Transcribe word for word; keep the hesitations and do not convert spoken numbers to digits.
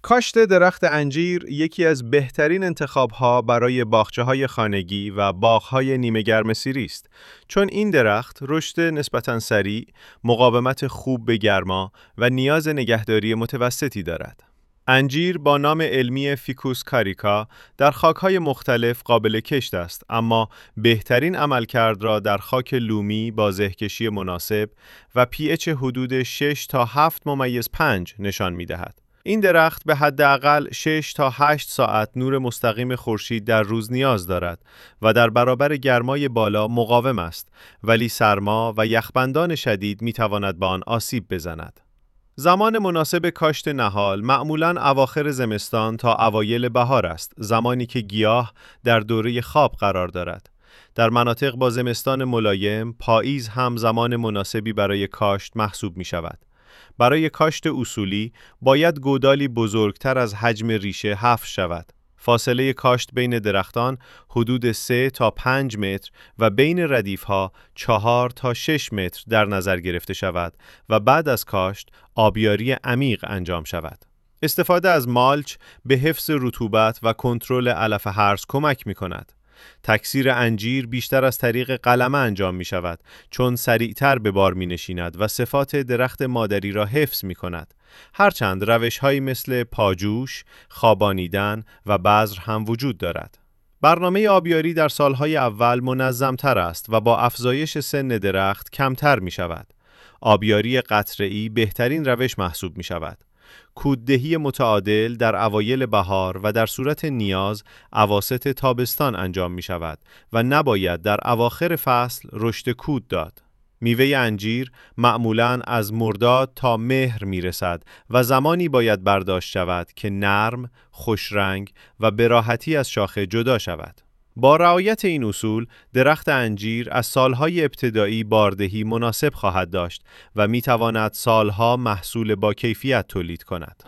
کاشت درخت انجیر یکی از بهترین انتخاب‌ها برای باغچه‌های خانگی و باغ‌های نیمه گرمسیری است، چون این درخت رشد نسبتاً سریع، مقاومت خوب به گرما و نیاز نگهداری متوسطی دارد. انجیر با نام علمی فیکوس کاریکا در خاک‌های مختلف قابل کشت است، اما بهترین عملکرد را در خاک لومی با زهکشی مناسب و پی اچ حدود شش تا هفت ممیز پنج نشان می‌دهد. این درخت به حداقل شش تا هشت ساعت نور مستقیم خورشید در روز نیاز دارد و در برابر گرمای بالا مقاوم است، ولی سرما و یخبندان شدید می‌تواند به آن آسیب بزند. زمان مناسب کاشت نهال معمولاً اواخر زمستان تا اوایل بهار است، زمانی که گیاه در دوره خواب قرار دارد. در مناطق با زمستان ملایم، پاییز هم زمان مناسبی برای کاشت محسوب می شود. برای کاشت اصولی باید گودالی بزرگتر از حجم ریشه حفر شود. فاصله کاشت بین درختان حدود سه تا پنج متر و بین ردیف‌ها چهار تا شش متر در نظر گرفته شود و بعد از کاشت آبیاری عمیق انجام شود. استفاده از مالچ به حفظ رطوبت و کنترل علف هرز کمک می‌کند. تکثیر انجیر بیشتر از طریق قلمه انجام می شود، چون سریعتر به بار می نشیند و صفات درخت مادری را حفظ می کند. هرچند روش‌هایی مثل پاجوش، خوابانیدن و بذر هم وجود دارد. برنامه آبیاری در سالهای اول منظم‌تر است و با افزایش سن درخت کمتر می شود. آبیاری قطره‌ای بهترین روش محسوب می شود. کوددهی متعادل در اوایل بهار و در صورت نیاز اواسط تابستان انجام می شود و نباید در اواخر فصل رشد کود داد. میوه انجیر معمولاً از مرداد تا مهر می رسد و زمانی باید برداشت شود که نرم، خوشرنگ و به راحتی از شاخه جدا شود. با رعایت این اصول، درخت انجیر از سالهای ابتدایی باردهی مناسب خواهد داشت و می تواند سالها محصول با کیفیت تولید کند.